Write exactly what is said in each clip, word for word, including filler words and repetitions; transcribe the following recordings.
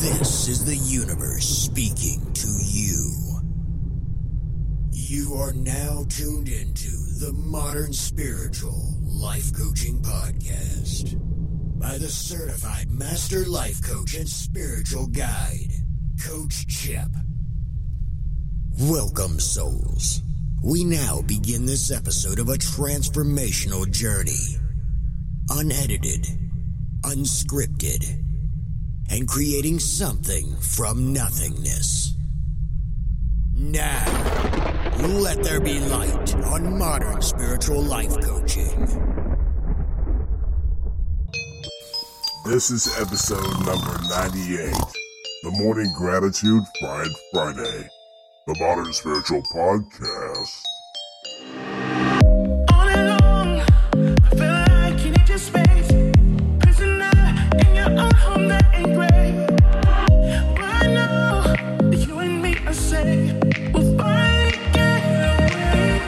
This is the universe speaking to you. You are now tuned into the Modern Spiritual Life Coaching Podcast by the certified master life coach and spiritual guide, Coach Chip. Welcome, souls. We now begin this episode of a transformational journey. Unedited, unscripted, and creating something from nothingness. Now, let there be light on Modern Spiritual Life Coaching. This is episode number ninety-eight, the Morning Gratitude Fried Friday, the Modern Spiritual Podcast. All along, I feel like you need your space. Prisoner in your own home that ain't great. But I know that you and me are safe. We'll finally get away.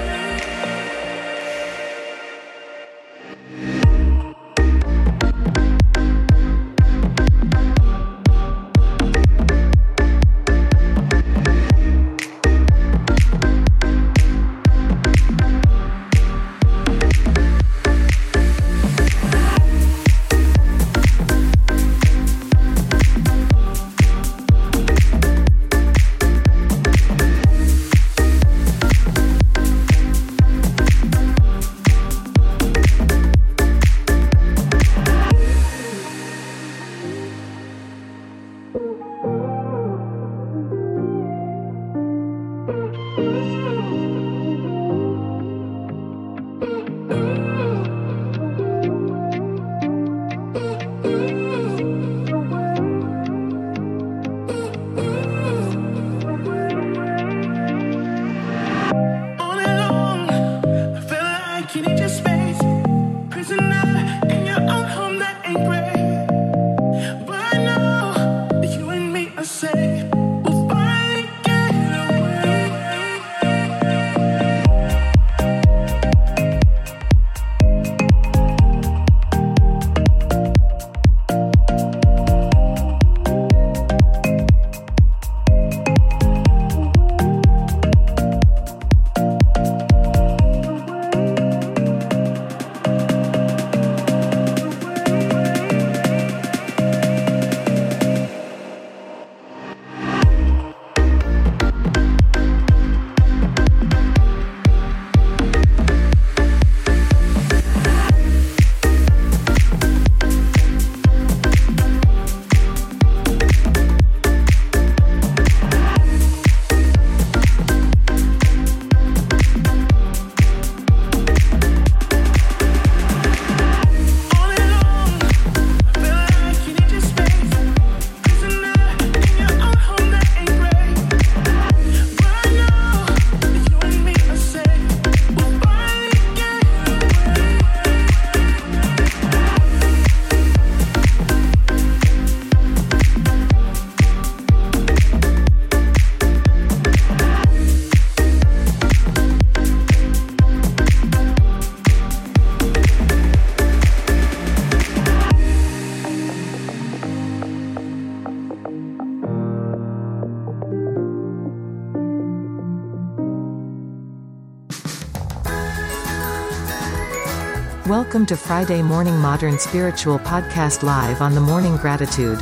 Welcome to Friday Morning Modern Spiritual Podcast live on the Morning Gratitude.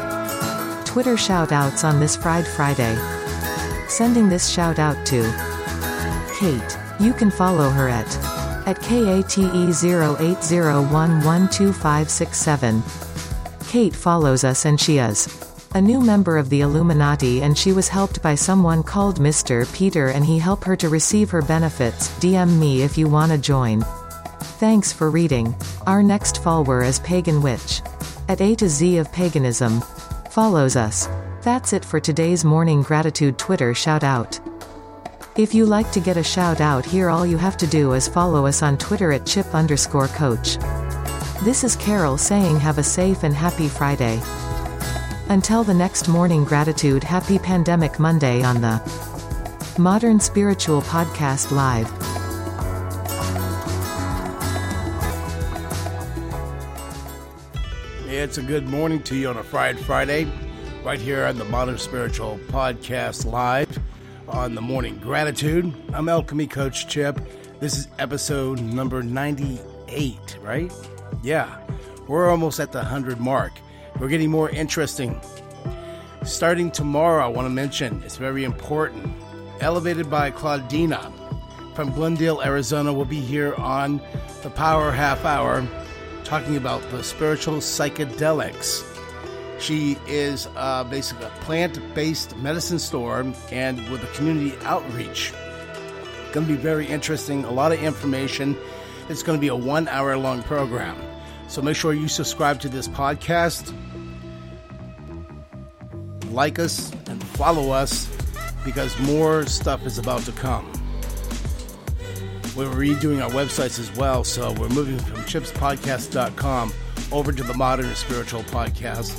Twitter shout-outs on this Fried Friday. Sending this shout-out to Kate. You can follow her at at K A T E zero eight zero one one two five six seven. Kate follows us and she is a new member of the Illuminati, and she was helped by someone called Mister Peter, and he helped her to receive her benefits. D M me if you wanna join. Thanks for reading. Our next follower is Pagan Witch. At A to Z of Paganism. Follows us. That's it for today's Morning Gratitude Twitter shout out. If you like to get a shout out here, all you have to do is follow us on Twitter at chip underscore coach. This is Carol saying have a safe and happy Friday. Until the next Morning Gratitude, happy Pandemic Monday on the Modern Spiritual Podcast Live. It's a good morning to you on a Fried Friday. right here on the Modern Spiritual Podcast live on the Morning Gratitude. I'm Alchemy Coach Chip. This is episode number ninety-eight, right? Yeah, we're almost at the one hundred mark. We're getting more interesting. Starting tomorrow, I want to mention, it's very important, Elevated by Claudina from Glendale, Arizona, will be here on the Power Half Hour talking about the spiritual psychedelics. She is uh, basically a plant-based medicine store and with a community outreach. Going to be very interesting, a lot of information. It's going to be a one-hour-long program. So make sure you subscribe to this podcast, like us, and follow us, because more stuff is about to come. We're redoing our websites as well, so we're moving from chips podcast dot com over to the Modern Spiritual Podcast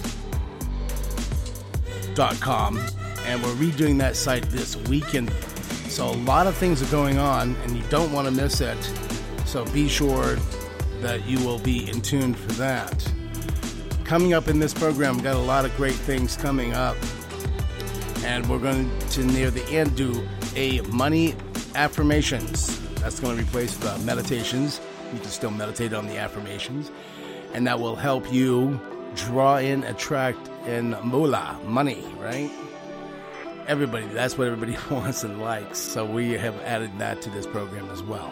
dot com, and we're redoing that site this weekend. So a lot of things are going on, and you don't want to miss it. So be sure that you will be in tune for that. Coming up in this program, we've got a lot of great things coming up. And we're going to, near the end, do a money affirmations. That's going to replace the meditations. You can still meditate on the affirmations. And that will help you draw in, attract, and moolah, money, right? Everybody, that's what everybody wants and likes. So we have added that to this program as well.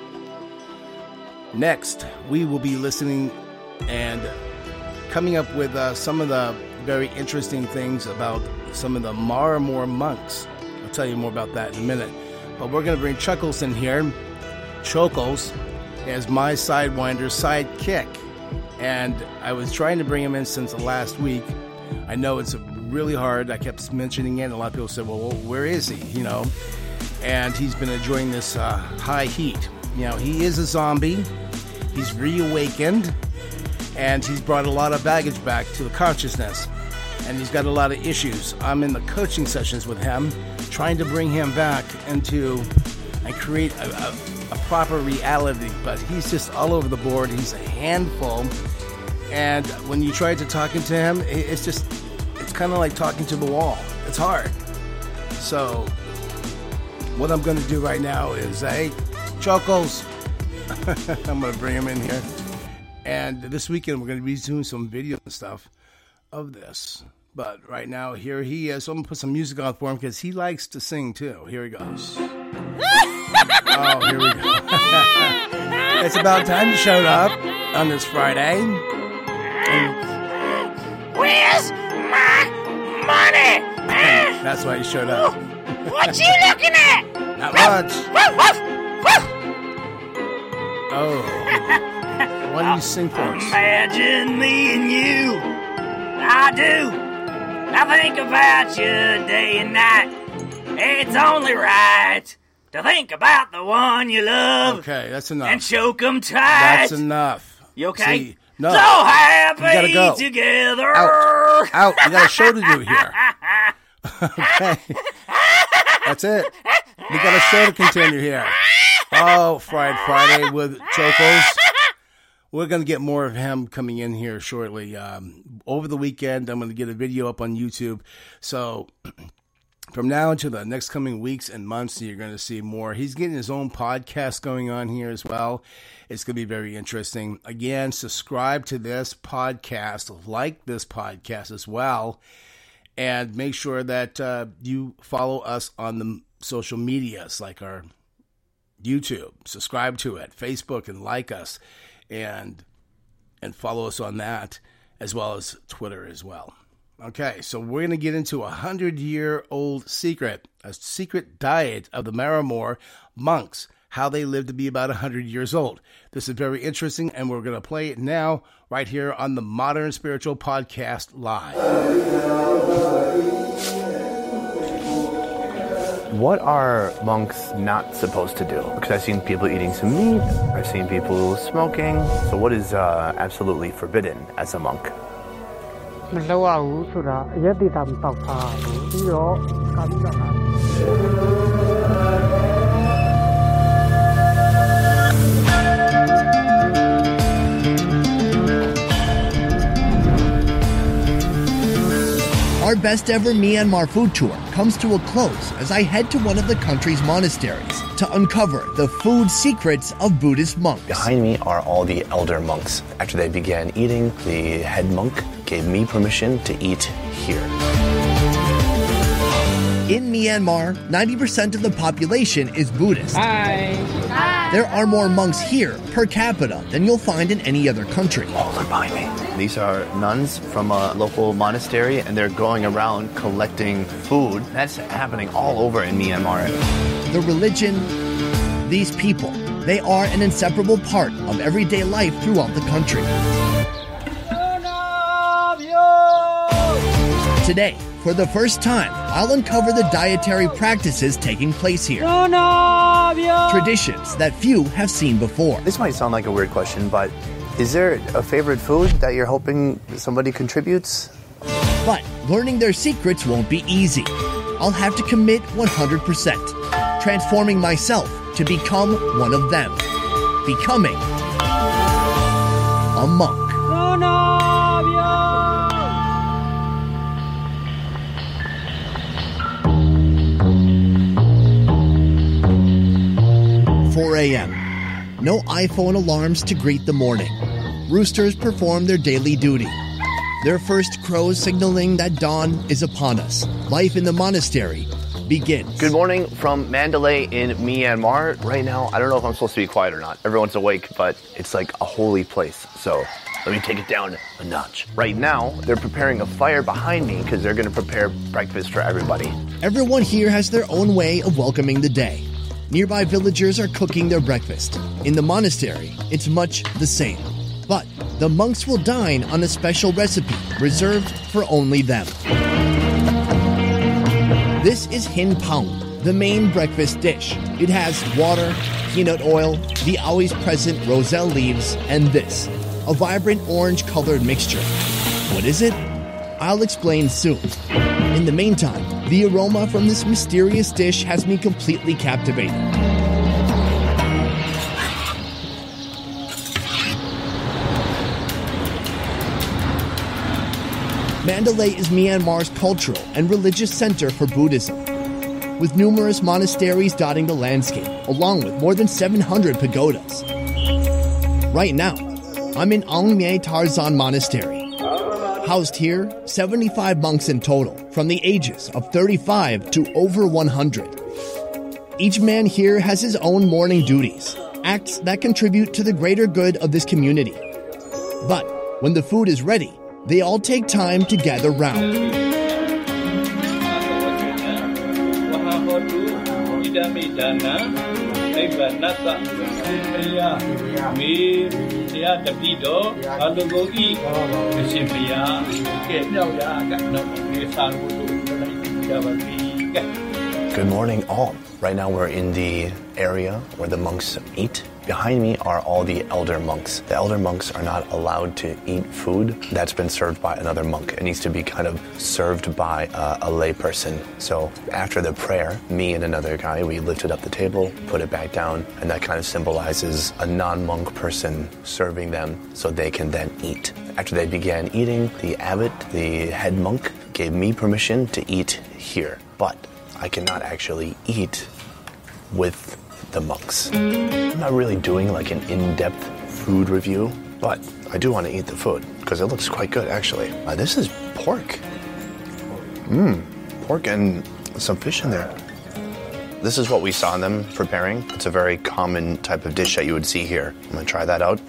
Next, we will be listening and coming up with uh, some of the very interesting things about some of the Marmor monks. I'll tell you more about that in a minute. But we're going to bring Chuckles in here. Chuckles as my Sidewinder sidekick. And I was trying to bring him in since last week. I know it's really hard. I kept mentioning it, and a lot of people said, well, where is he? You know, and he's been enjoying this uh, high heat. You know, he is a zombie. He's reawakened, and he's brought a lot of baggage back to the consciousness. And he's got a lot of issues. I'm in the coaching sessions with him, trying to bring him back into and create a, a, a proper reality. But he's just all over the board. He's a handful. And when you try to talking to him, it's just, it's kind of like talking to the wall. It's hard. So what I'm going to do right now is, hey, Chuckles, I'm going to bring him in here. And this weekend, we're going to be doing some video and stuff of this. But right now, here he is. So I'm going to put some music on for him because he likes to sing too. Here he goes. Oh, here we go. It's about time you showed up on this Friday. And where's my money? That's why you showed up. What you looking at? Not much. Woof, woof, woof. Oh. Why don't you sing for us? Imagine me and you. I do. I think about you day and night. It's only right to think about the one you love. Okay, that's enough. And choke 'em tight. That's enough. You okay? See, no. So happy you gotta go. together. Out. Out. You got a show to do here. Okay. That's it. We got a show to continue here. Oh, Fried Friday with Chocos. We're going to get more of him coming in here shortly. Um, over the weekend, I'm going to get a video up on YouTube. So from now into the next coming weeks and months, you're going to see more. He's getting his own podcast going on here as well. It's going to be very interesting. Again, subscribe to this podcast, like this podcast as well, and make sure that uh, you follow us on the social medias like our YouTube. Subscribe to it, Facebook, and like us. And and follow us on that, as well as Twitter as well. Okay, so we're going to get into a hundred-year-old secret, a secret diet of the Marmor monks, how they live to be about one hundred years old. This is very interesting, and we're going to play it now right here on the Modern Spiritual Podcast Live. What are monks not supposed to do? Because I've seen people eating some meat, I've seen people smoking. So what is uh, absolutely forbidden as a monk? မလောက်ရဘူးဆိုတာအရက်တိတာမတောက်ပါဘူးပြီးတော့ကာလိကတာ All Our best ever Myanmar food tour comes to a close as I head to one of the country's monasteries to uncover the food secrets of Buddhist monks. Behind me are all the elder monks. After they began eating, the head monk gave me permission to eat here. In Myanmar, ninety percent of the population is Buddhist. Hi. Hi. There are more monks here per capita than you'll find in any other country. Oh, look behind me. These are nuns from a local monastery, and they're going around collecting food. That's happening all over in Myanmar. The religion, these people, they are an inseparable part of everyday life throughout the country. Today, for the first time, I'll uncover the dietary practices taking place here. Traditions that few have seen before. This might sound like a weird question, but is there a favorite food that you're hoping somebody contributes? But learning their secrets won't be easy. I'll have to commit one hundred percent, transforming myself to become one of them. Becoming a monk. four a.m. No iPhone alarms to greet the morning. Roosters perform their daily duty. Their first crows signaling that dawn is upon us. Life in the monastery begins. Good morning from Mandalay in Myanmar. Right now, I don't know if I'm supposed to be quiet or not. Everyone's awake, but it's like a holy place. So let me take it down a notch. Right now, they're preparing a fire behind me because they're going to prepare breakfast for everybody. Everyone here has their own way of welcoming the day. Nearby villagers are cooking their breakfast. In the monastery, it's much the same. But the monks will dine on a special recipe reserved for only them. This is Hin Paung, the main breakfast dish. It has water, peanut oil, the always present roselle leaves, and this, a vibrant orange-colored mixture. What is it? I'll explain soon. In the meantime, the aroma from this mysterious dish has me completely captivated. Mandalay is Myanmar's cultural and religious center for Buddhism, with numerous monasteries dotting the landscape, along with more than seven hundred pagodas. Right now, I'm in Angmye Tarzan Monastery. Housed here, seventy-five monks in total, from the ages of thirty-five to over one hundred. Each man here has his own morning duties, acts that contribute to the greater good of this community. But when the food is ready, they all take time to gather round. Good morning, all. Right now we're in the area where the monks eat. Behind me are all the elder monks. The elder monks are not allowed to eat food that's been served by another monk. It needs to be kind of served by uh, a lay person. So after the prayer, me and another guy, we lifted up the table, put it back down, and that kind of symbolizes a non-monk person serving them so they can then eat. After they began eating, the abbot, the head monk, gave me permission to eat here. But I cannot actually eat with the monks. I'm not really doing like an in-depth food review, but I do want to eat the food because it looks quite good actually. Uh, this is pork. Mmm, pork and some fish in there. This is what we saw them preparing. It's a very common type of dish that you would see here. I'm gonna try that out.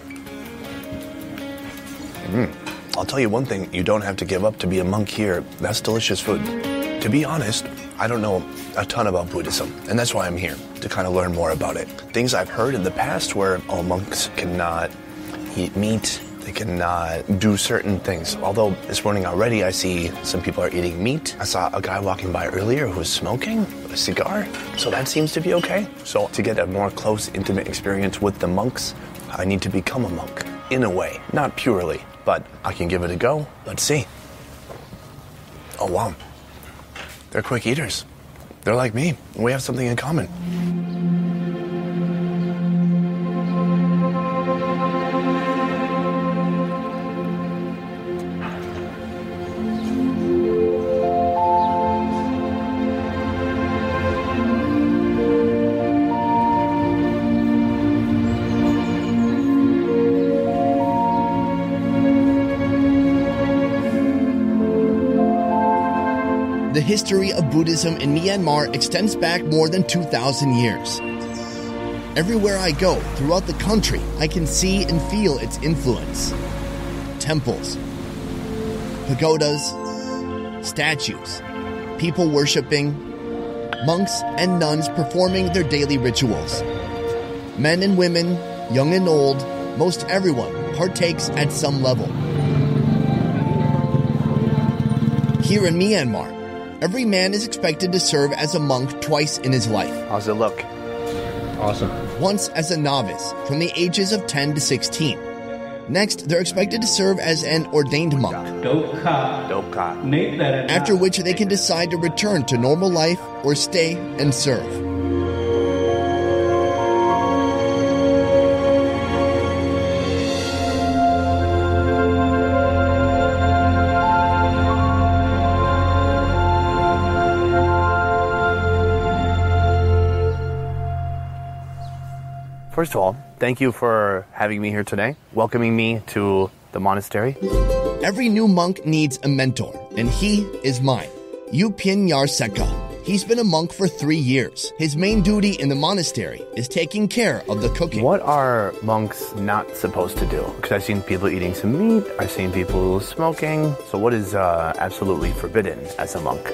Mmm. I'll tell you one thing, you don't have to give up to be a monk here. That's delicious food. To be honest, I don't know a ton about Buddhism, and that's why I'm here, to kind of learn more about it. Things I've heard in the past where, oh, monks cannot eat meat, they cannot do certain things. Although this morning already I see some people are eating meat. I saw a guy walking by earlier who was smoking a cigar, so that seems to be okay. So to get a more close, intimate experience with the monks, I need to become a monk, in a way, not purely, but I can give it a go. Let's see. Oh, wow. They're quick eaters. They're like me. We have something in common. the history of Buddhism in Myanmar extends back more than two thousand years. Everywhere I go throughout the country, I can see and feel its influence. Temples, pagodas, statues, people worshipping, monks and nuns performing their daily rituals. Men and women, young and old, most everyone partakes at some level. Here in Myanmar, every man is expected to serve as a monk twice in his life. How's it look? Awesome. Once as a novice, from the ages of ten to sixteen. Next, they're expected to serve as an ordained monk, after which they can decide to return to normal life or stay and serve. First of all, thank you for having me here today, welcoming me to the monastery. Every new monk needs a mentor, and he is mine, U Pin Yar Seka. He's been a monk for three years. His main duty in the monastery is taking care of the cooking. What are monks not supposed to do? Because I've seen people eating some meat, I've seen people smoking. So what is uh, absolutely forbidden as a monk?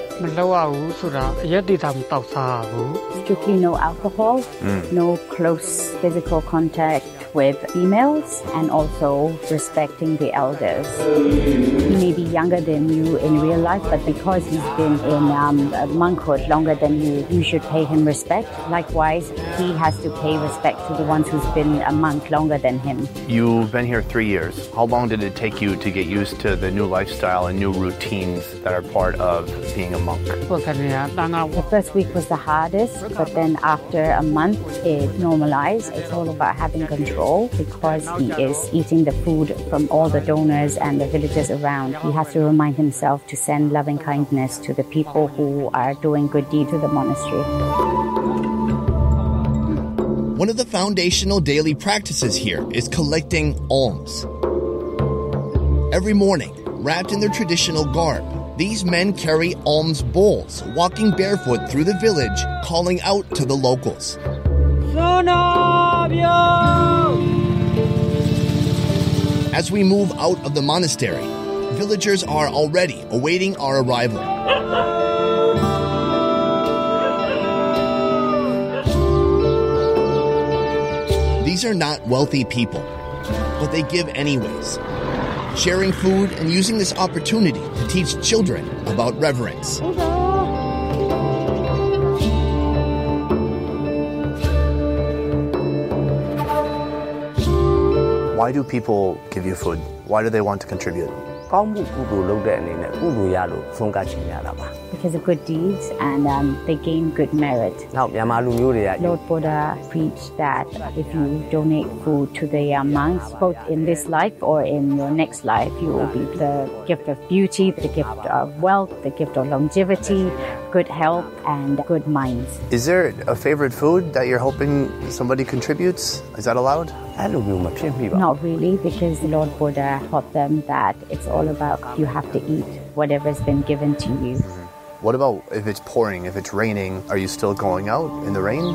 Strictly no alcohol, Mm. no close physical contact with females, and also respecting the elders. He may be younger than you in real life, but because he's been in um, monkhood longer than you, you should pay him respect. Likewise, he has to pay respect to the ones who's been a monk longer than him. You've been here three years. How long did it take you to get used to the new lifestyle and new routines that are part of being a monk? The first week was the hardest, but then after a month, it normalized. It's all about having control because he is eating the food from all the donors and the villagers around. He has to remind himself to send loving kindness to the people who are doing good deeds to the monastery. One of the foundational daily practices here is collecting alms. Every morning, wrapped in their traditional garb, these men carry alms bowls, walking barefoot through the village, calling out to the locals. As we move out of the monastery, villagers are already awaiting our arrival. These are not wealthy people, but they give anyways, sharing food and using this opportunity to teach children about reverence. Why do people give you food? Why do they want to contribute? Because of good deeds, and um, they gain good merit. Lord Buddha preached that if you donate food to the uh, monks, both in this life or in your next life, you will be the gift of beauty, the gift of wealth, the gift of longevity, good health, and good minds. Is there a favorite food that you're hoping somebody contributes? Is that allowed? Not really, because Lord Buddha taught them that it's all about you have to eat whatever's been given to you. What about if it's pouring, if it's raining? Are you still going out in the rain?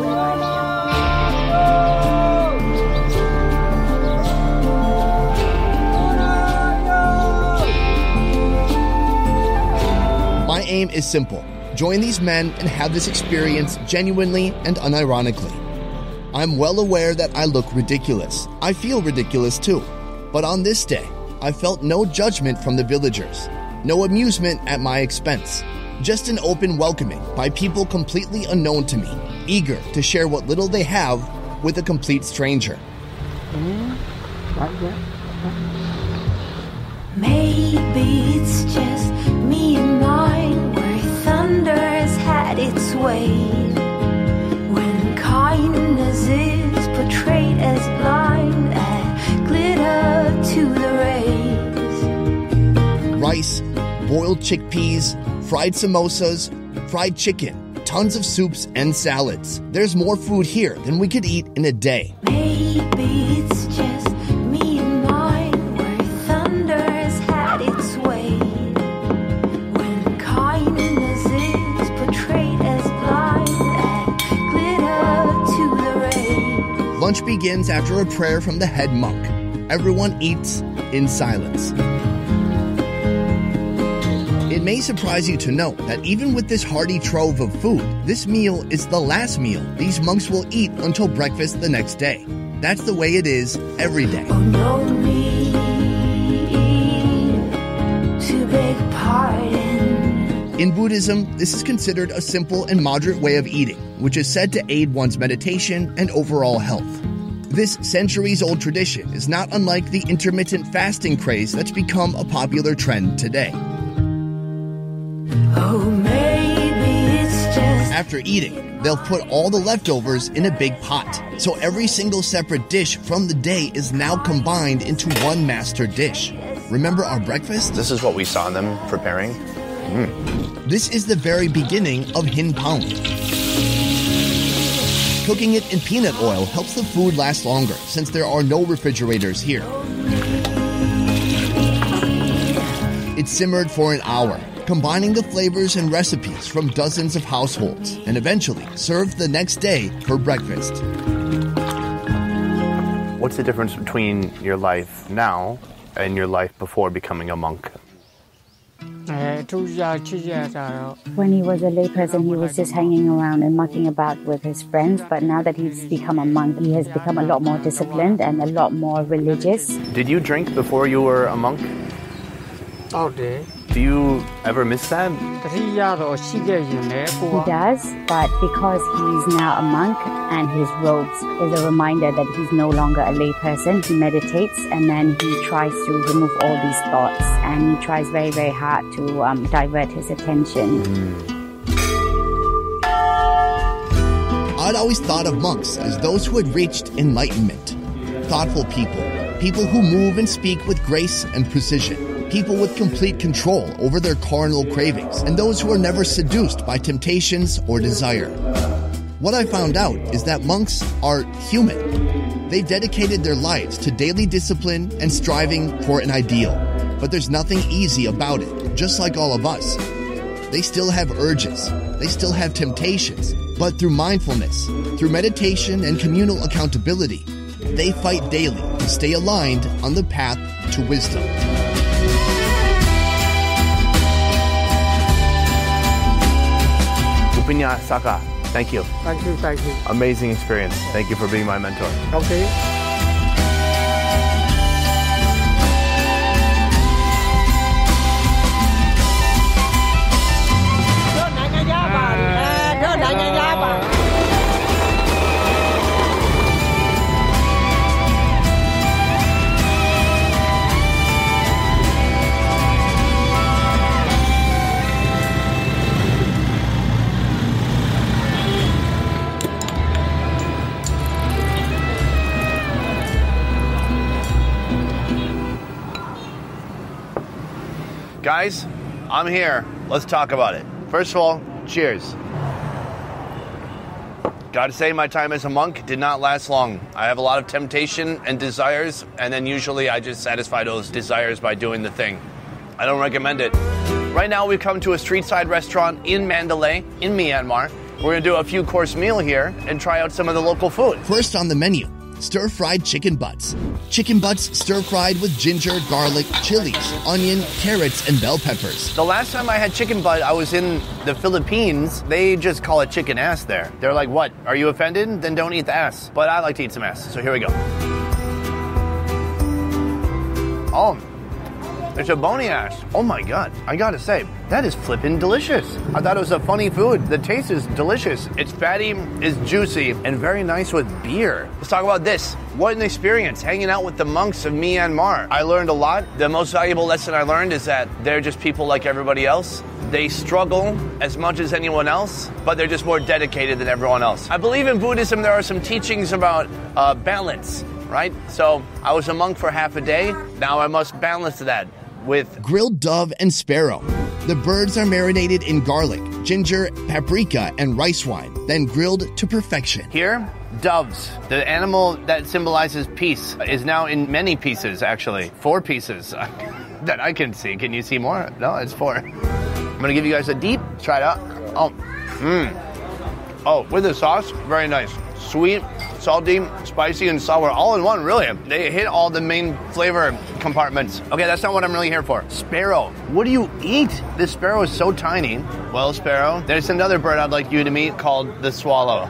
My aim is simple. Join these men and have this experience genuinely and unironically. I'm well aware that I look ridiculous. I feel ridiculous too. But on this day, I felt no judgment from the villagers, no amusement at my expense, just an open welcoming by people completely unknown to me, eager to share what little they have with a complete stranger. Maybe it's just me and mine, where thunder has had its way, when kindness is portrayed as blind and glitter to the rays. Rice, boiled chickpeas, fried samosas, fried chicken, tons of soups and salads. There's more food here than we could eat in a day. Maybe it's just me and mine, where thunder has had its way, when kindness begins after a prayer from the head monk. Everyone eats in silence. It may surprise you to know that even with this hearty trove of food, this meal is the last meal these monks will eat until breakfast the next day. That's the way it is every day. Oh, no need to beg pardon. In Buddhism, this is considered a simple and moderate way of eating, which is said to aid one's meditation and overall health. This centuries-old tradition is not unlike the intermittent fasting craze that's become a popular trend today. Oh, maybe it's just... After eating, they'll put all the leftovers in a big pot. So every single separate dish from the day is now combined into one master dish. Remember our breakfast? This is what we saw them preparing. Mm. This is the very beginning of Hin Paung. Cooking it in peanut oil helps the food last longer since there are no refrigerators here. It's simmered for an hour, combining the flavors and recipes from dozens of households, and eventually served the next day for breakfast. What's the difference between your life now and your life before becoming a monk? When he was a layperson, he was just hanging around and mucking about with his friends. But now that he's become a monk, he has become a lot more disciplined and a lot more religious. Did you drink before you were a monk? All day. Do you ever miss that? He does, but because he's now a monk and his robes is a reminder that he's no longer a layperson, he meditates and then he tries to remove all these thoughts and he tries very, very hard to um, divert his attention. Mm. I'd always thought of monks as those who had reached enlightenment. Thoughtful people, people who move and speak with grace and precision. People with complete control over their carnal cravings, and those who are never seduced by temptations or desire. What I found out is that monks are human. They dedicated their lives to daily discipline and striving for an ideal. But there's nothing easy about it, just like all of us. They still have urges, they still have temptations, but through mindfulness, through meditation and communal accountability, they fight daily to stay aligned on the path to wisdom. Upinya Saka, thank you. Thank you, thank you. Amazing experience. Thank you for being my mentor. Okay. Guys, I'm here. Let's talk about it. First of all, cheers. Gotta say, my time as a monk did not last long. I have a lot of temptation and desires, and then usually I just satisfy those desires by doing the thing. I don't recommend it. Right now, we've come to a street-side restaurant in Mandalay, in Myanmar. We're gonna do a few course meal here and try out some of the local food. First on the menu, stir-fried chicken butts. Chicken butts stir-fried with ginger, garlic, chilies, onion, carrots, and bell peppers. The last time I had chicken butt, I was in the Philippines. They just call it chicken ass there. They're like, what? Are you offended? Then don't eat the ass. But I like to eat some ass, so here we go. Oh, it's a bony ass. Oh my God, I gotta say, that is flippin' delicious. I thought it was a funny food. The taste is delicious. It's fatty, it's juicy, and very nice with beer. Let's talk about this. What an experience hanging out with the monks of Myanmar. I learned a lot. The most valuable lesson I learned is that they're just people like everybody else. They struggle as much as anyone else, but they're just more dedicated than everyone else. I believe in Buddhism there are some teachings about uh, balance, right? So I was a monk for half a day. Now I must balance that with grilled dove and sparrow. The birds are marinated in garlic, ginger, paprika, and rice wine, then grilled to perfection. Here, doves. The animal that symbolizes peace is now in many pieces, actually. Four pieces that I can see. Can you see more? No, it's four. I'm going to give you guys a deep. Try it out. Oh, mmm. Oh, with the sauce, very nice. Sweet, salty, spicy, and sour all in one, really. They hit all the main flavor compartments. Okay, that's not what I'm really here for. Sparrow. What do you eat? This sparrow is so tiny. Well, sparrow, there's another bird I'd like you to meet called the swallow.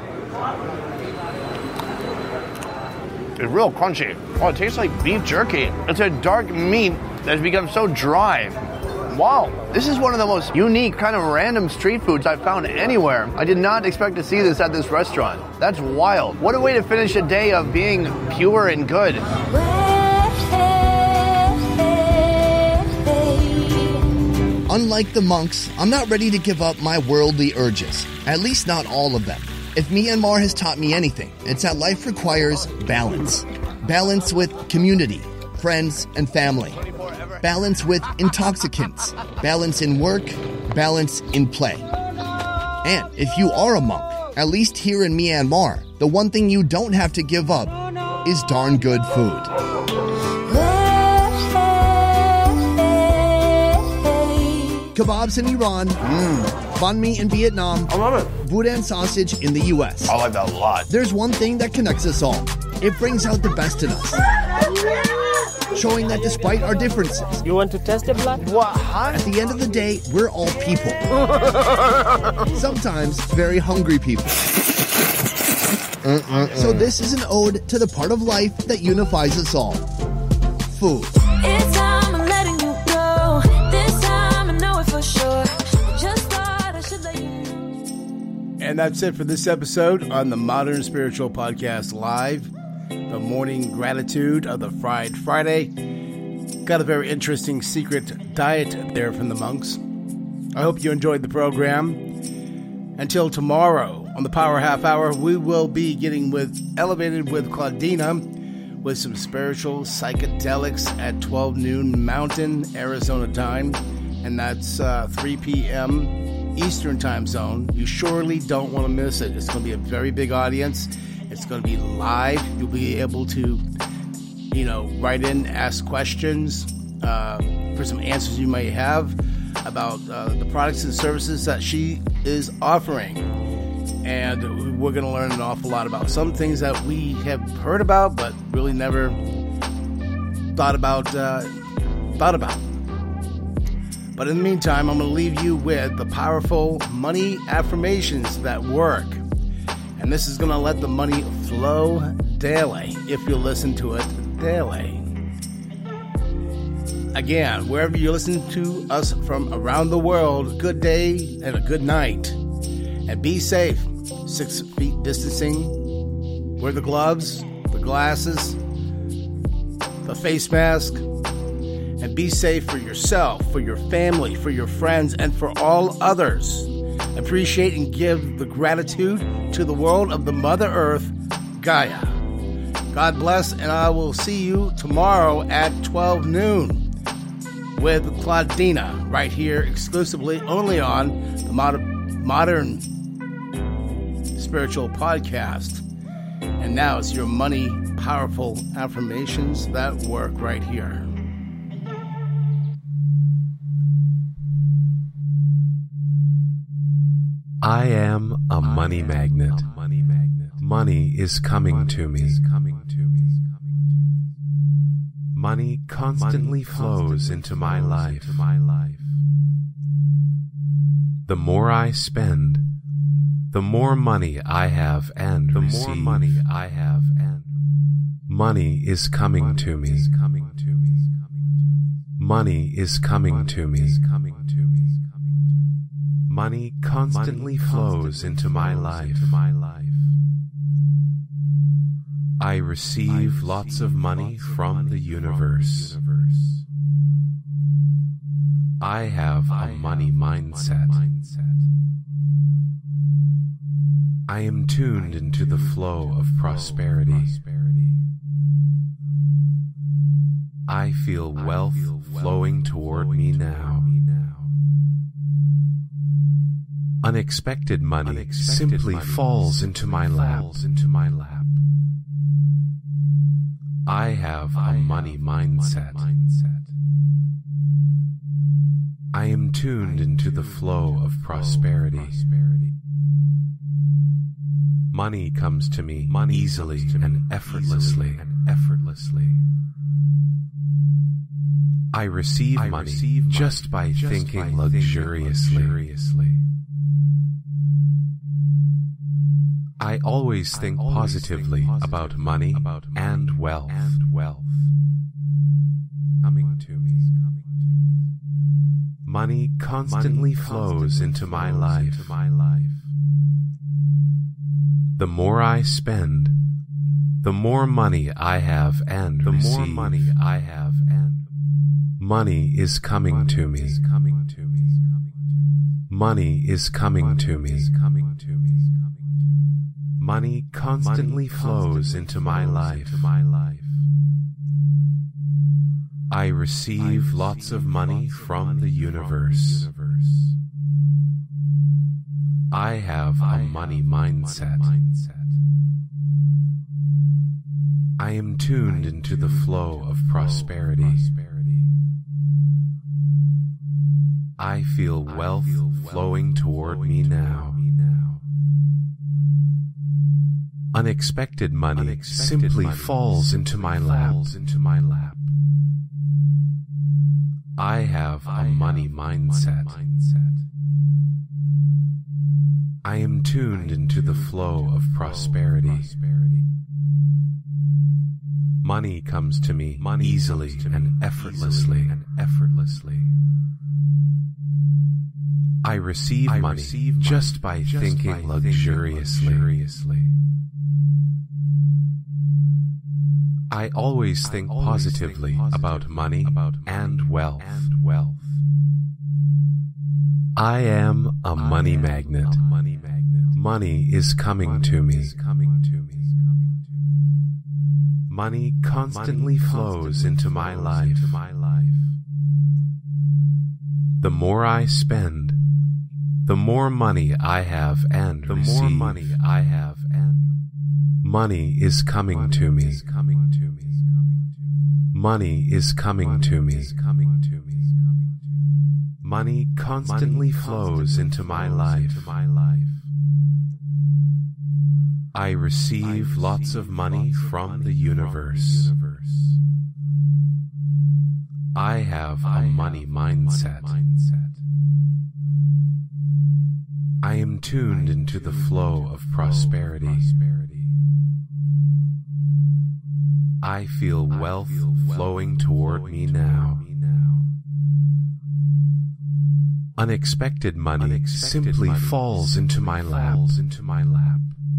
It's real crunchy. Oh, it tastes like beef jerky. It's a dark meat that's become so dry. Wow, this is one of the most unique, kind of random street foods I've found anywhere. I did not expect to see this at this restaurant. That's wild. What a way to finish a day of being pure and good. Unlike the monks, I'm not ready to give up my worldly urges. At least not all of them. If Myanmar has taught me anything, it's that life requires balance. Balance with community, friends, and family. Balance with intoxicants. Balance in work. Balance in play. And if you are a monk, at least here in Myanmar, the one thing you don't have to give up is darn good food. Kebabs in Iran. Mm. Banh mi in Vietnam. I love it. Boudin sausage in the U S. I like that a lot. There's one thing that connects us all. It brings out the best in us. Showing that despite our differences... You want to test the blood? What? At the end of the day, we're all people. Sometimes very hungry people. Uh-uh-uh. So this is an ode to the part of life that unifies us all. Food. It's time I'm letting you go. This time I know it for sure. Just thought I should let you know. And that's it for this episode on the Modern Spiritual Podcast Live. The morning gratitude of the Fried Friday. Got a very interesting secret diet there from the monks. I hope you enjoyed the program. Until tomorrow on the Power Half Hour, we will be getting with elevated with Claudina with some spiritual psychedelics at twelve noon Mountain, Arizona time. And that's uh, three p.m. Eastern time zone. You surely don't want to miss it. It's going to be a very big audience. It's going to be live. You'll be able to, you know, write in, ask questions uh, for some answers you may have about uh, the products and services that she is offering. And we're going to learn an awful lot about some things that we have heard about, but really never thought about. Uh, thought about. But in the meantime, I'm going to leave you with the powerful money affirmations that work. And this is going to let the money flow daily if you listen to it daily. Again, wherever you listen to us from around the world, good day and a good night. And be safe. Six feet distancing. Wear the gloves, the glasses, the face mask. And be safe for yourself, for your family, for your friends, and for all others. Appreciate and give the gratitude to the world of the Mother Earth, Gaia. God bless, and I will see you tomorrow at twelve noon with Claudina, right here exclusively only on the Modern, Modern Spiritual Podcast. And now it's your money powerful affirmations that work right here. I am a money magnet. Money is coming to me. Money constantly flows into my life. The more I spend, the more money I have and the more money I have and money is coming to me. Money is coming to me. Money constantly flows into my life. I receive lots of money from the universe. I have a money mindset. I am tuned into the flow of prosperity. I feel wealth flowing toward me now. Unexpected money Unexpected simply money falls into my lap. Into my lap. I have I a money have mindset. Money mindset. I am tuned I am into tuned the flow of prosperity. prosperity. Money comes to me money easily and effortlessly and effortlessly. I receive I money receive just by just thinking by luxuriously. luxuriously. I always I think always positively, think positively about money, about money and wealth. And wealth. Coming to me. Money constantly money flows constantly into my life. Into my life. The more I spend, the more money I have and the receive. more money I have and money is coming money to me. Is coming to me. Money is coming money to me. Is coming to me. Money constantly money flows constantly into my life. Into my life. I receive, I receive lots of money lots from, money the universe. from the universe. I have I a money, have mindset. money mindset. I am tuned I am into tuned the flow into of prosperity. prosperity. I feel I wealth feel flowing wealth toward flowing me now. Me now. Unexpected money Unexpected simply money falls simply into my lap. Falls into my lap. I have I a money have mindset. Money mindset. I am tuned I am into tuned the flow into of prosperity. prosperity. Money comes to me money easily to and me effortlessly and effortlessly. I receive I money receive just by just thinking by luxuriously. luxuriously. I always think I always positively, think positively about money, about money and wealth. And wealth. I am a money, am magnet. A money magnet. Money is coming money to me. Is coming to me. Money constantly, money flows, constantly into, my flows into my life. The more I spend, the more money I have and the receive. more money I have and money is coming money to me. Is coming to me. Money is coming money to me. Is coming to me. Money constantly money flows constantly into my life. Into my life. I receive, I receive lots of money, lots of from, money the universe. from the universe. I have I a money, have mindset. money mindset. I am tuned I am into tuned the flow into of prosperity. prosperity. I feel wealth, I feel wealth flowing toward flowing me now. Me now. Unexpected money Unexpected simply money falls simply into my lap. Into my lap.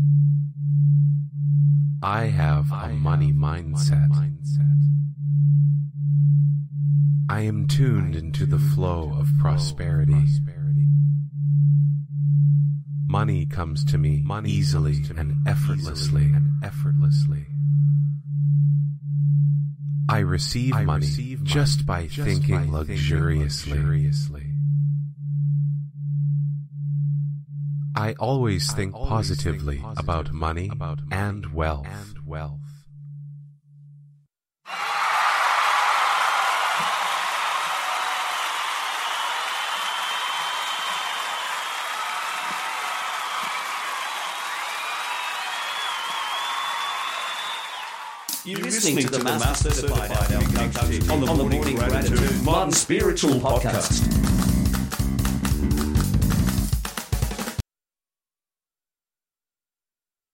I have I a money, have mindset. money mindset. I am tuned I am into tuned the flow into of prosperity. prosperity. Money comes to me money easily to and me effortlessly easily and effortlessly. I receive I money receive just money by just thinking by luxuriously. luxuriously. I always think I always positively, think positively about money, about money and wealth. And wealth. You're listening to the Master Certified Alchemist on the Morning Gratitude Modern Spiritual Podcast.